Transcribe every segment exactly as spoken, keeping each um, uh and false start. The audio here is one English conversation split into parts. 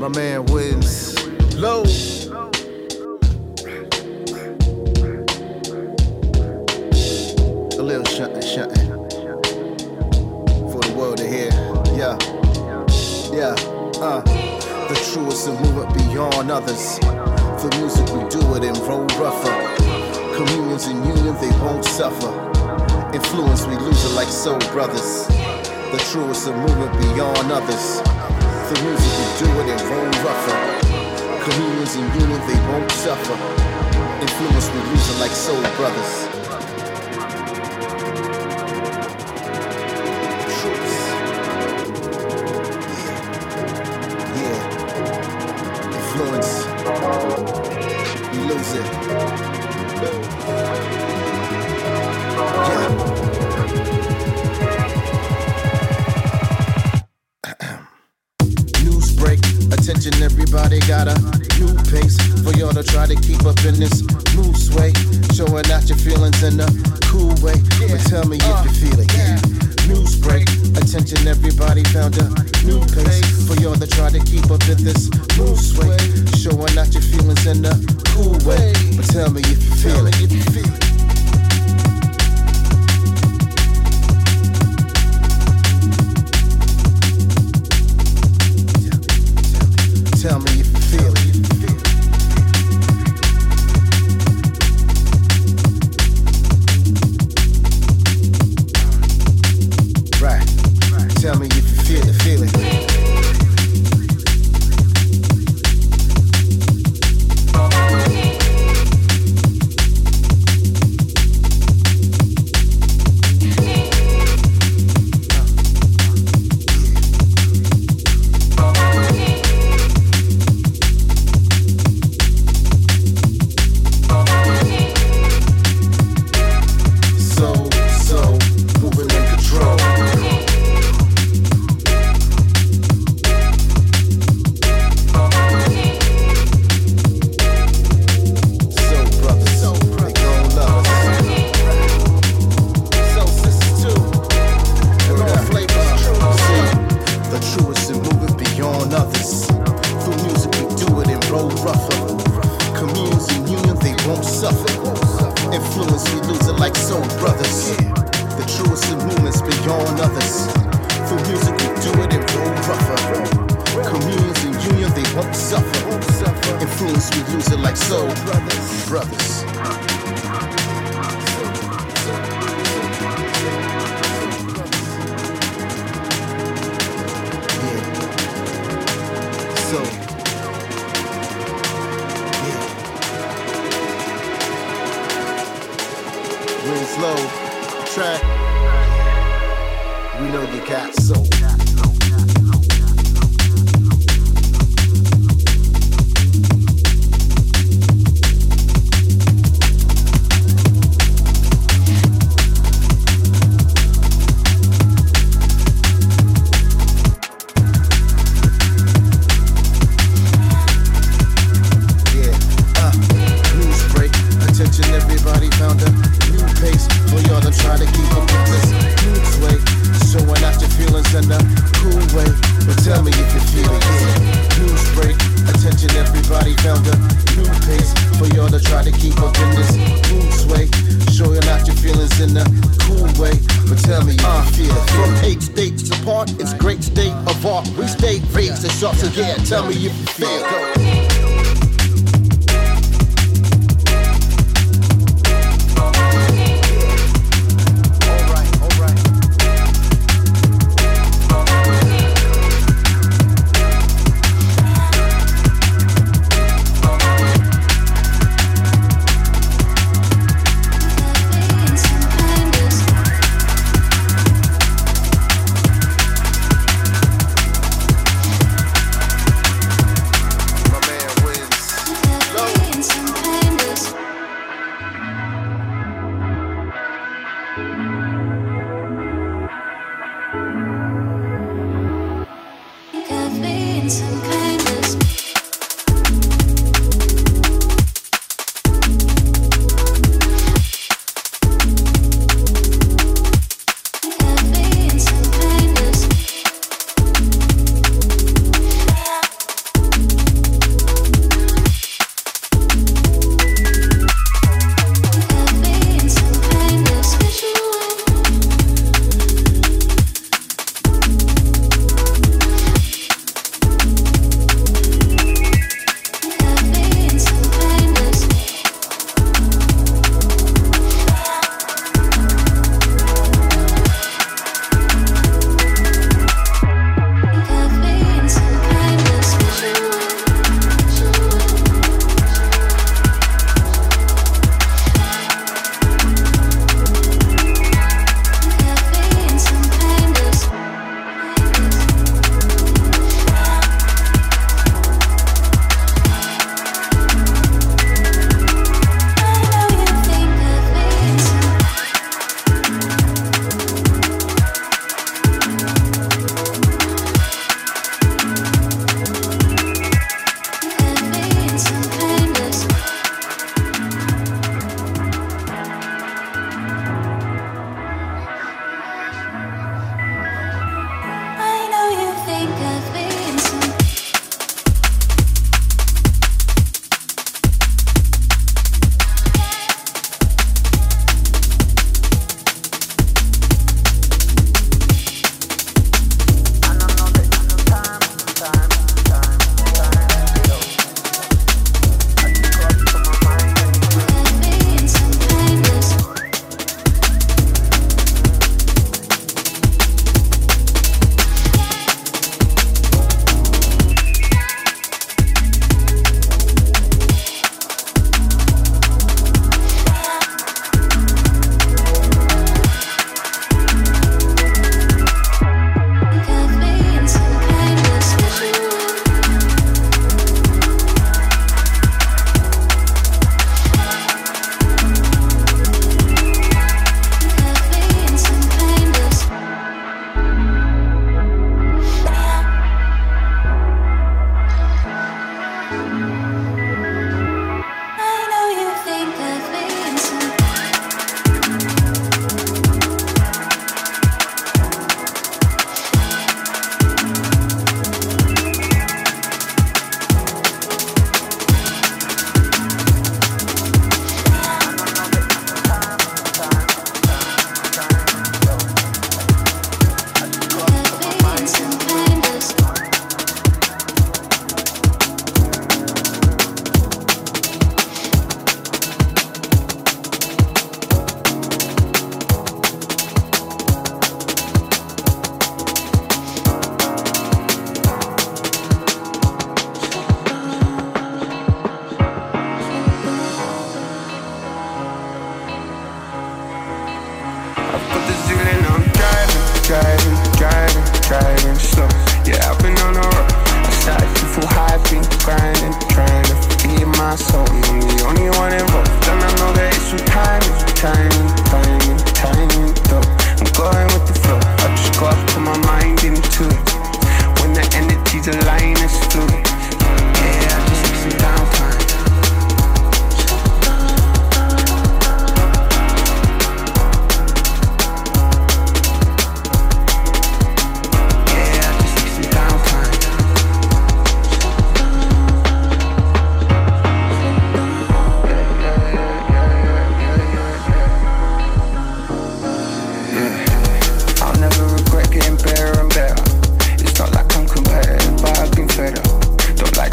My man wins. Low. A little shunting, shunting. For the world to hear. Yeah. Yeah. Uh. The truest and move it beyond others. For music we do it and roll rougher. Communions and union they won't suffer. Influence we lose it like soul brothers. The truest and move it beyond others. For music we do it and roll rougher. Communions and union they won't suffer. Influence we lose it like soul brothers. We lose it. Yeah. News break, attention everybody got a new pace for y'all to try to keep up in this new sway, showing out your feelings in a cool way. But tell me if you feel it. Yeah. News break, attention everybody found a new pace for y'all to try to keep up in this new sway, showing out your feelings in a cool way. But tell me if you feel it. If you feel it. Tell me if you feel it. Right. Tell me if you feel it, feel it. Tell me if you feel it. My man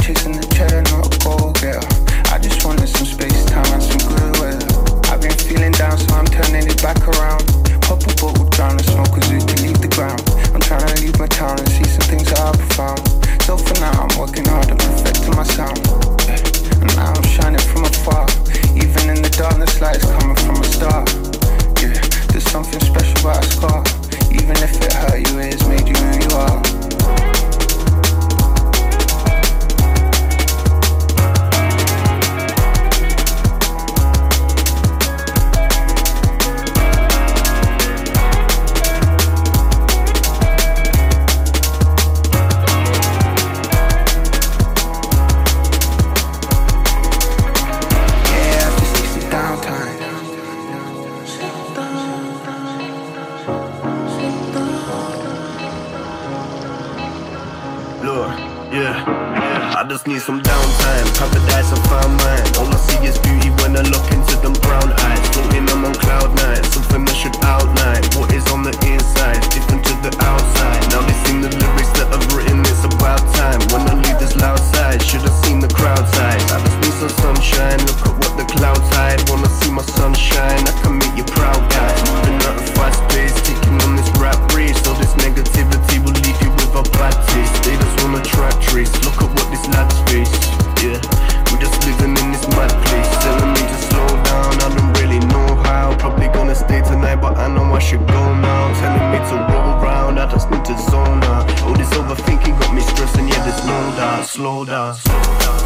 chasing the cheddar, not a goal getter. I just wanted some space, time and some good weather. I've been feeling down, so I'm turning it back around. Pop a bottle down and smoke a zoo to leave the ground. I'm trying to leave my town and see some things that are profound. So for now, I'm working hard at perfecting my sound. Yeah. And now I'm shining from afar. Even in the darkness, light is coming from a star. Yeah, there's something special about a scar. Even if it hurt you, it has made you who you are. I just need some downtime, paradise and find mine. All I see is beauty when I look into them brown eyes. Floating, I'm on cloud nine, something that should outline what is on the inside, different to the outside. Now they sing the lyrics that I've written, it's about time. When I leave this loud side, should have seen the crowd side. I just need some sunshine, look at what the clouds hide. Wanna see my sunshine, I can make you proud guys. Moving at a fast pace, taking on this rap race. All this negativity will leave you with a bad taste. They just wanna track trace, look at what this lad's face. Yeah, we're just living in this mad place. Telling me to slow down, I don't really know how. Probably gonna stay tonight, but I know I should go now. Telling me to roll round, I just need to zone out. All this overthinking got me stressing, yeah, there's no doubt. Slow down, slow down.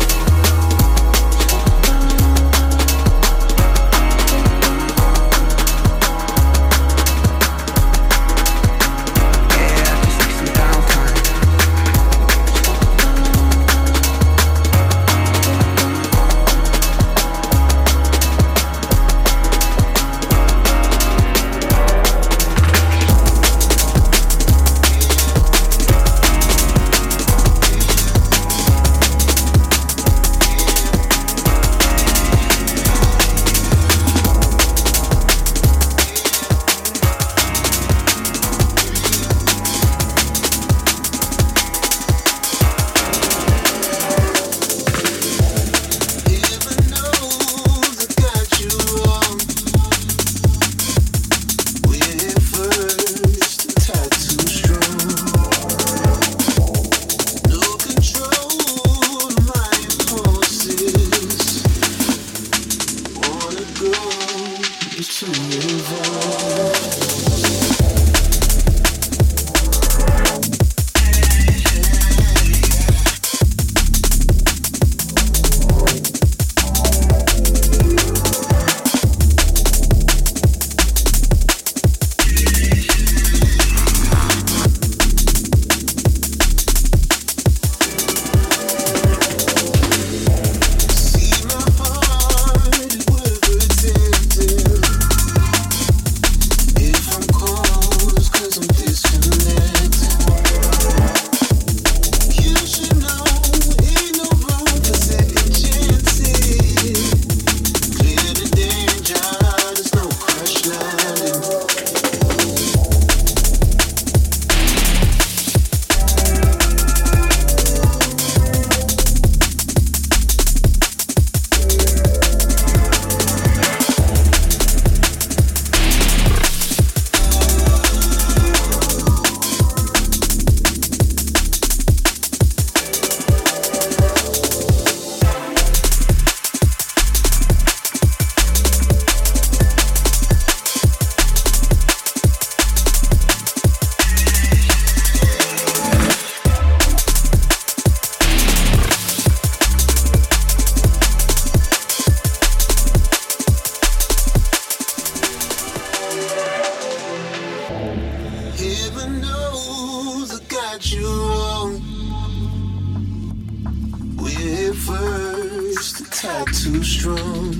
Too strong,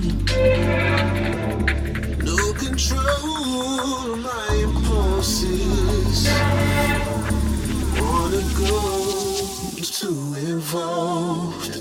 no control of my impulses. Wanna go too involved.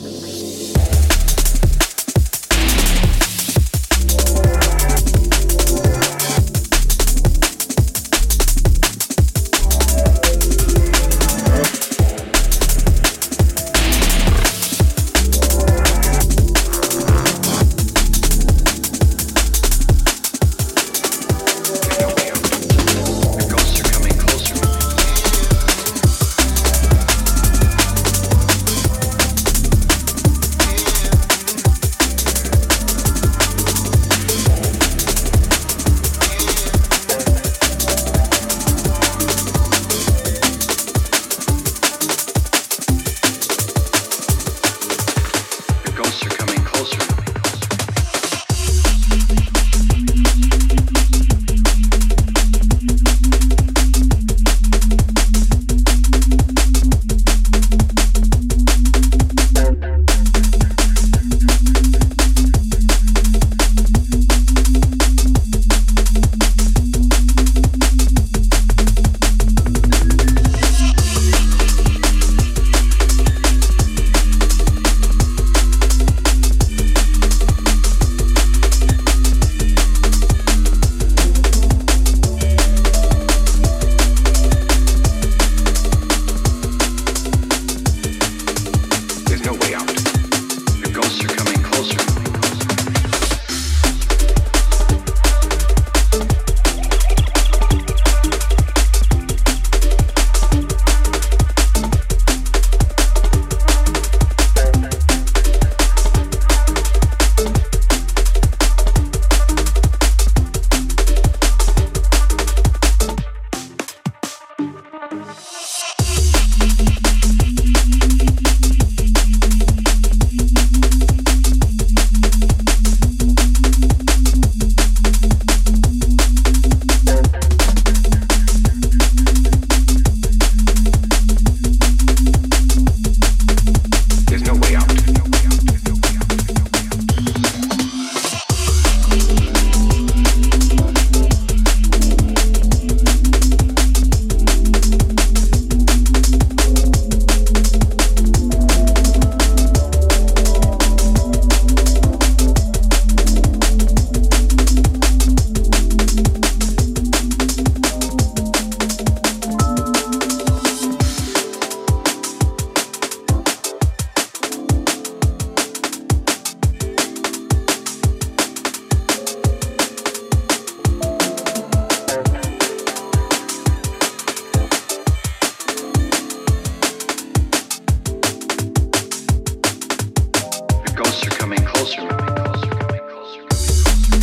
coming closer, coming closer, coming closer, coming closer.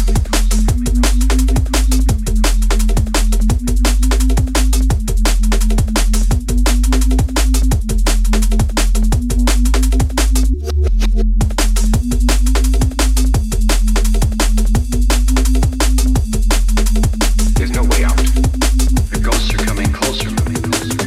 There's no way out. The ghosts are coming closer, coming closer.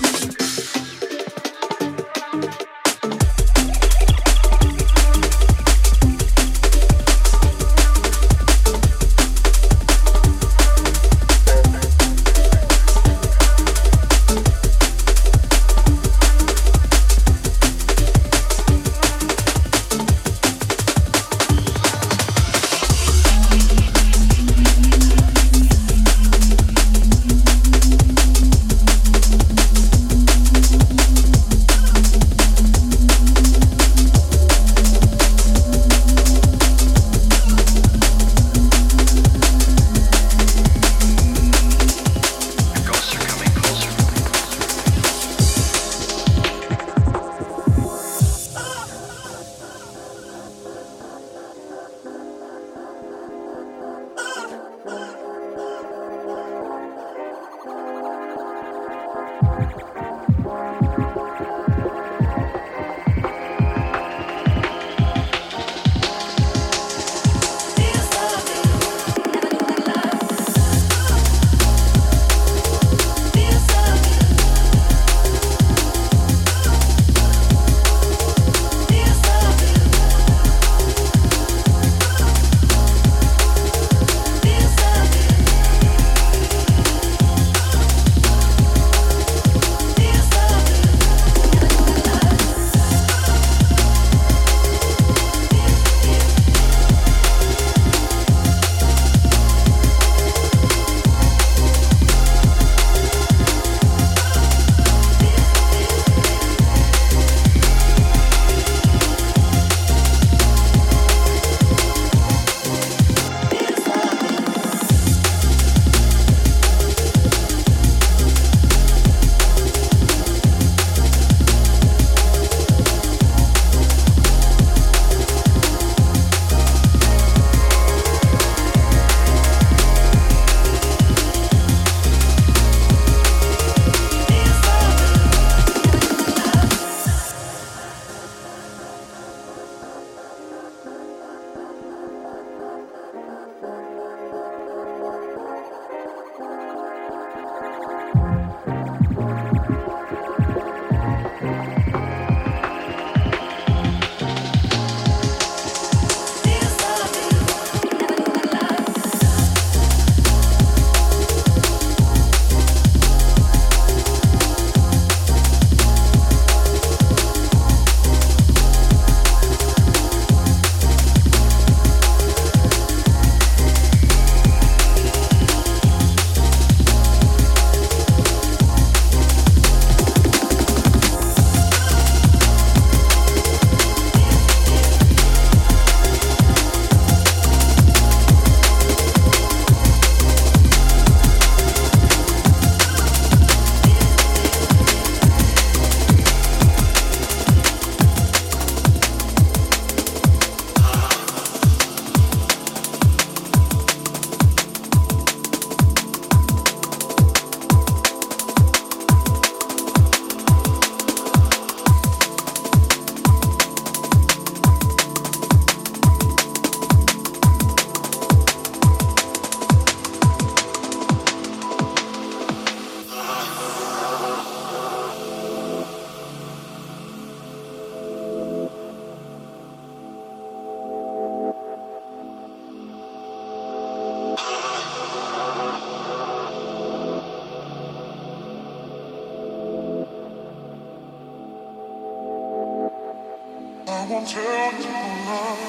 I won't tell you love.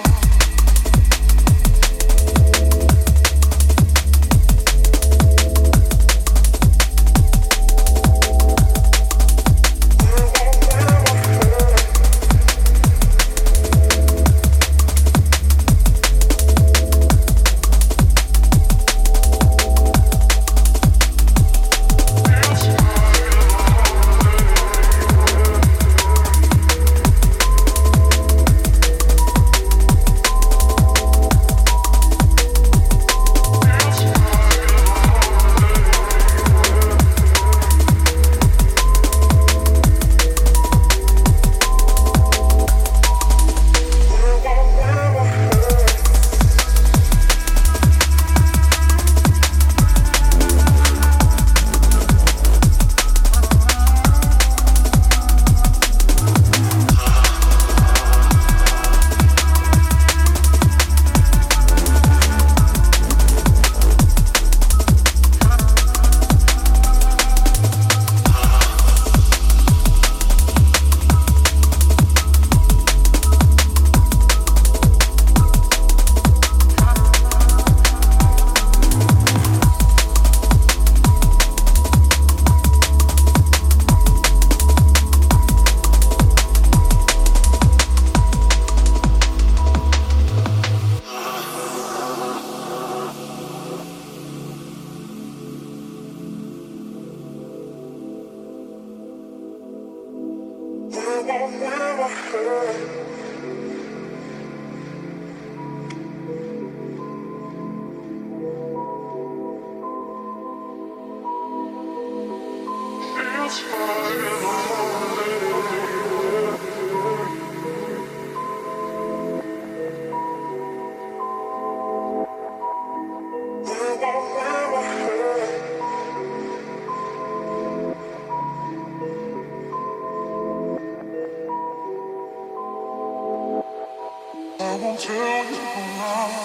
won't tell you a lie.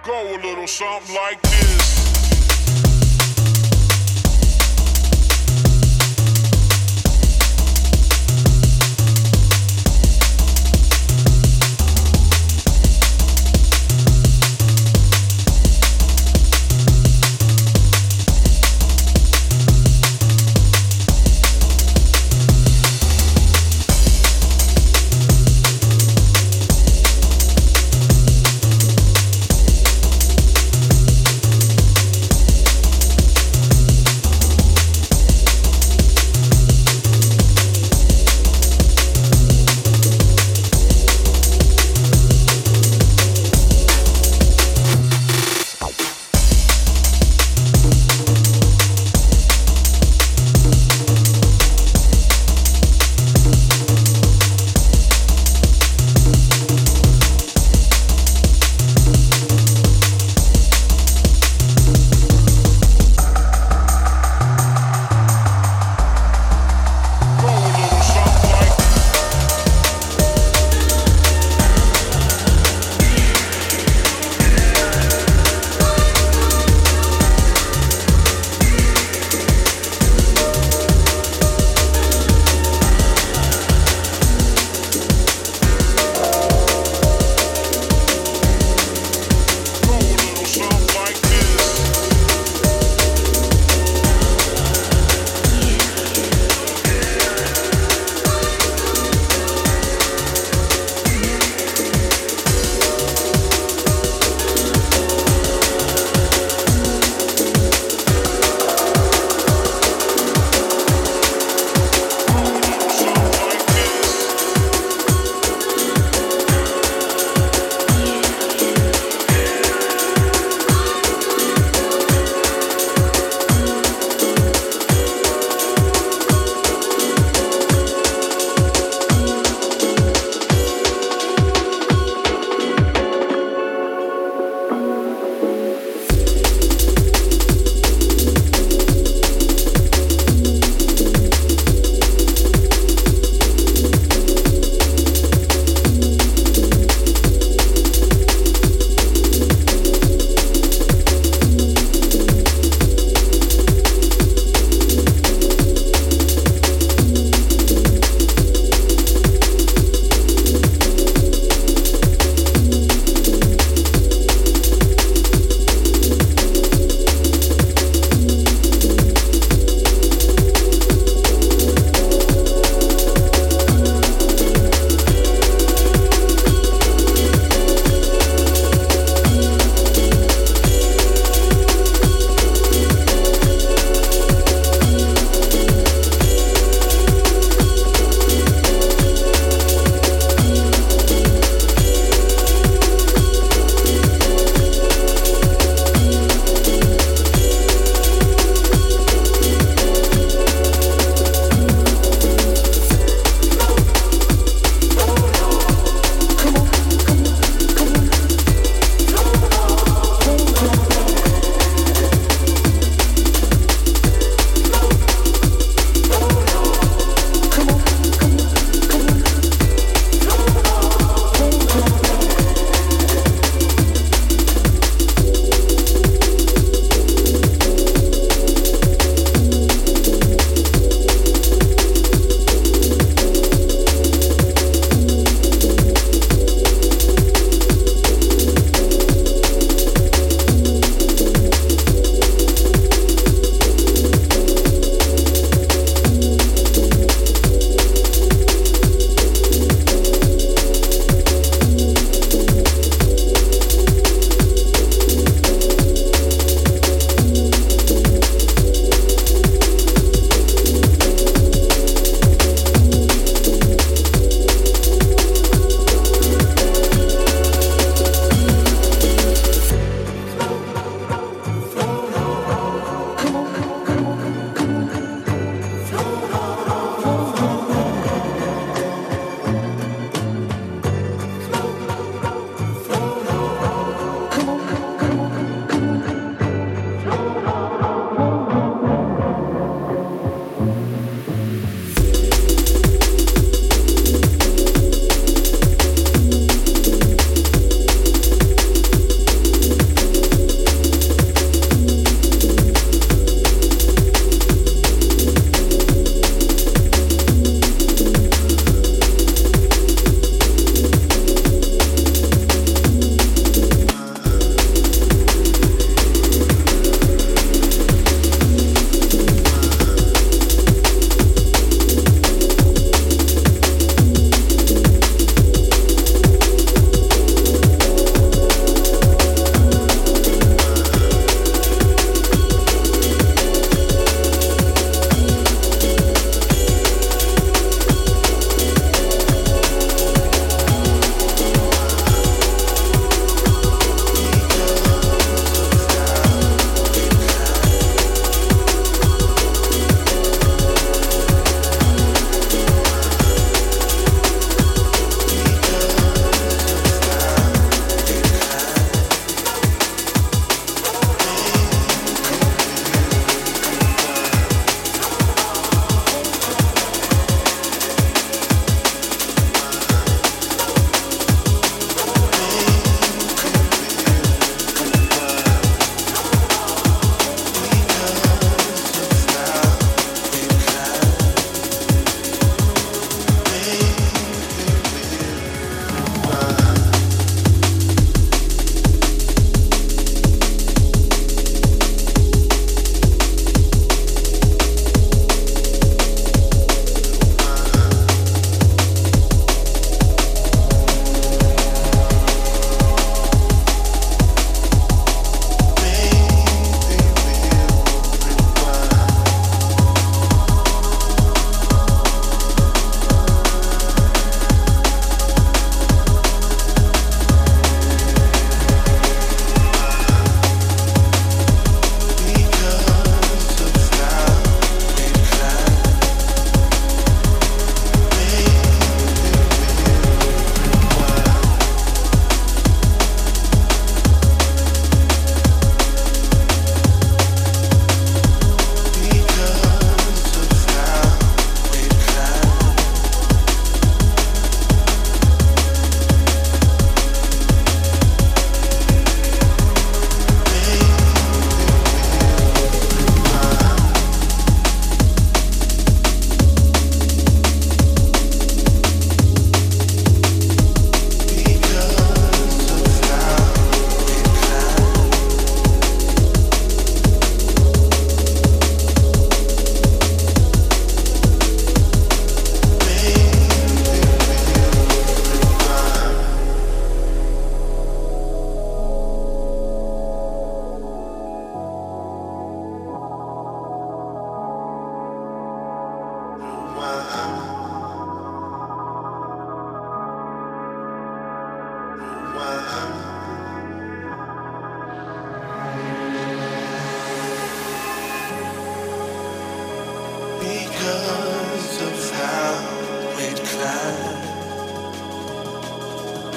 Go a little something like this.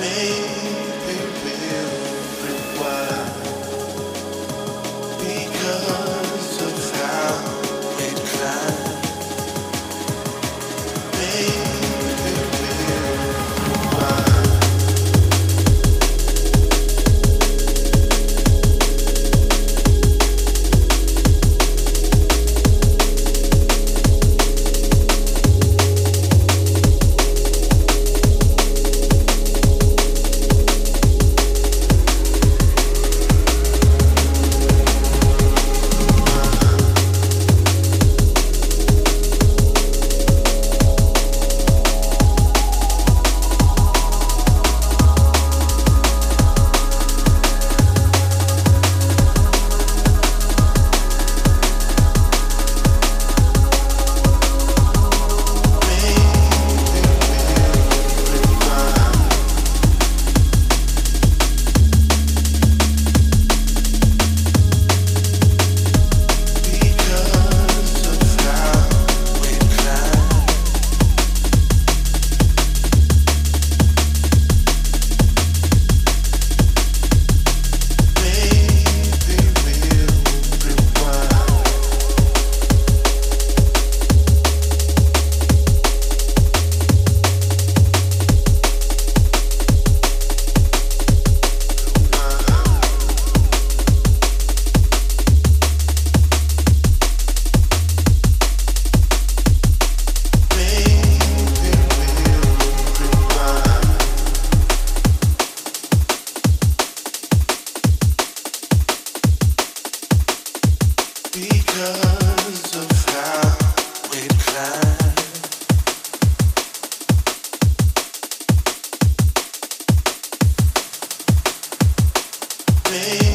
Baby